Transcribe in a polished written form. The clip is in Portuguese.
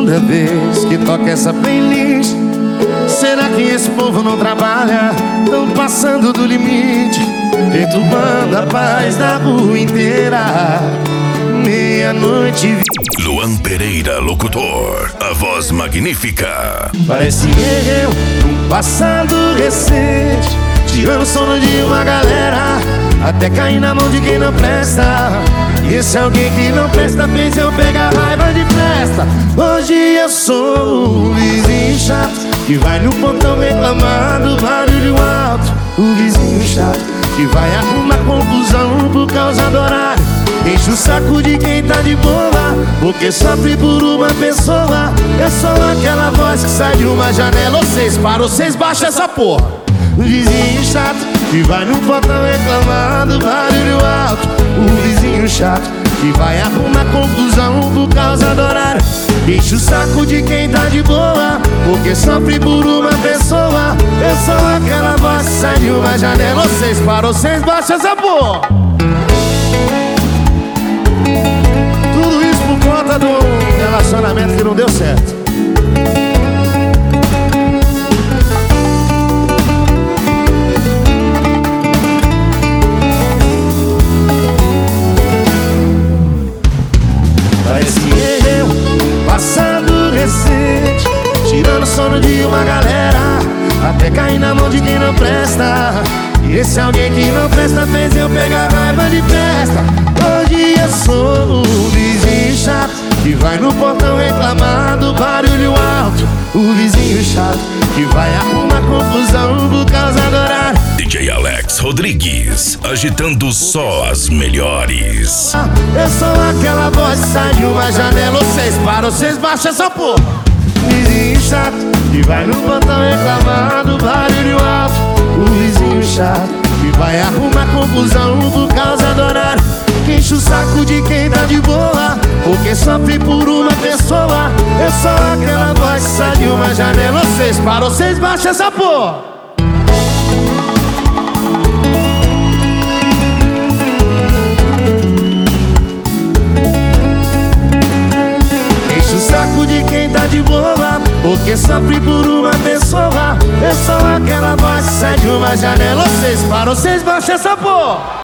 toda vez que toca essa playlist. Será que esse povo não trabalha? Tão passando do limite, perturbando a paz da rua inteira. Meia-noite. Luan Pereira, locutor, a voz magnífica. Parece eu num passado recente, tirando o sono de uma galera, até cair na mão de quem não presta. E esse alguém que não presta fez eu pegar raiva de festa. Hoje eu sou o vizinho chato que vai no portão reclamar do barulho alto. O vizinho chato que vai arrumar confusão por causa do horário. Enche o saco de quem tá de boa, porque sofre por uma pessoa. É só aquela voz que sai de uma janela. Vocês param, vocês baixam essa porra. O vizinho chato que vai no portão reclamar do barulho alto. O vizinho chato que vai arrumar confusão por causa do horário. Enche o saco de quem tá de boa, porque sofre por uma pessoa. É só aquela voz que sai de uma janela. Vocês param, vocês baixam essa porra. Tudo isso por conta do relacionamento que não deu certo. Parece eu, passado recente, tirando o sono de uma galera, até cair na mão de quem não presta. E esse alguém que não presta fez eu pegar raiva de festa. Hoje eu sou o vizinho chato que vai no portão reclamar do barulho alto. O vizinho chato que vai arrumar confusão por causa do horário. DJ Alex Rodrigues, agitando só as melhores. É só aquela voz que sai de uma janela. Vocês param, vocês baixam essa porra. Vizinho chato que vai no portão reclamar do barulho alto. O vizinho chato que vai arrumar confusão por causa do horário. Que enche o saco de quem tá de boa, porque sofre por uma pessoa. É só aquela voz que sai de uma janela. Vocês param, vocês baixam essa porra. Enche o saco de quem tá de boa, porque sofre por uma pessoa. É só aquela voz que sai de uma janela. Vocês param, vocês baixam essa porra.